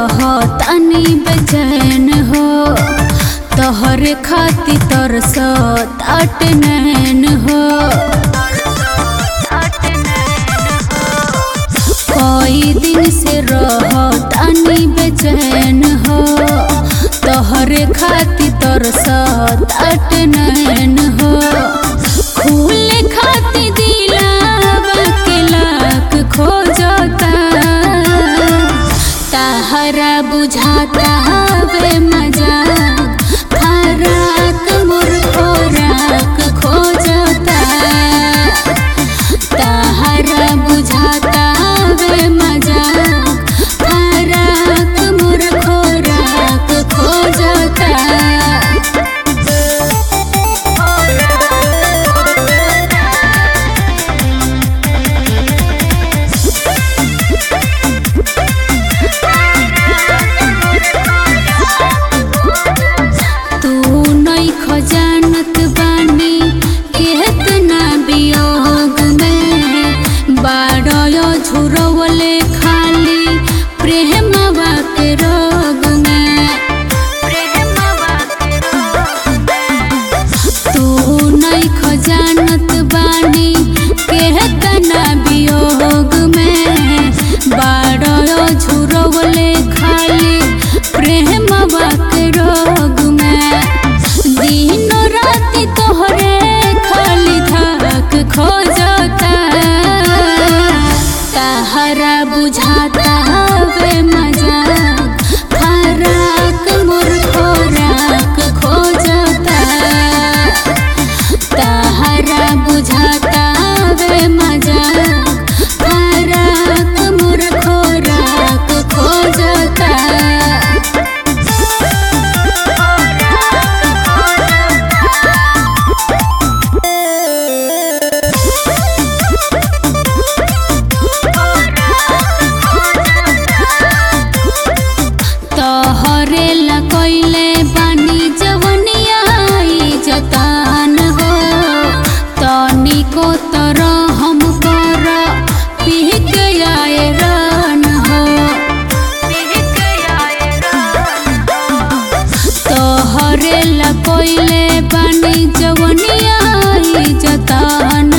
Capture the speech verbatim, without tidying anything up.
रहतानी बेचैन हो तोहरे खातिर तरसत नैन हो। कई दिन से रहतानी बेचैन हो तोहरे खातिर तरसत नैन हो। खुले खातिर दिलावा के लाख खोजता ताहरा बुझाता वे मजा फराक मोर खोराक खोजता ताहरा बुझाता वे मजा फराक मोर खोराक खोजता। जानत बानी केतना वियोग में बाड़ो झुरवले खाली प्रेमवा के रोग में। तू नहीं जानत बानी केतना वियोग में बाड़ो झुरवले खाली प्रेमवा के रोग में। दिनो राती तोहरे खाली धाक खोजता ताहरा बुझाता वे मजा फराक मोर खोराक खोजता ताहरा बुझाता वे मजा फराक मोर खोराक खोजता। तोहरे ला कोइले बानी जवनिया जतान हो तनिको तरह हम कर पीह के आए रान हो। तोहरे ला कोइले बानी जवनिया जतान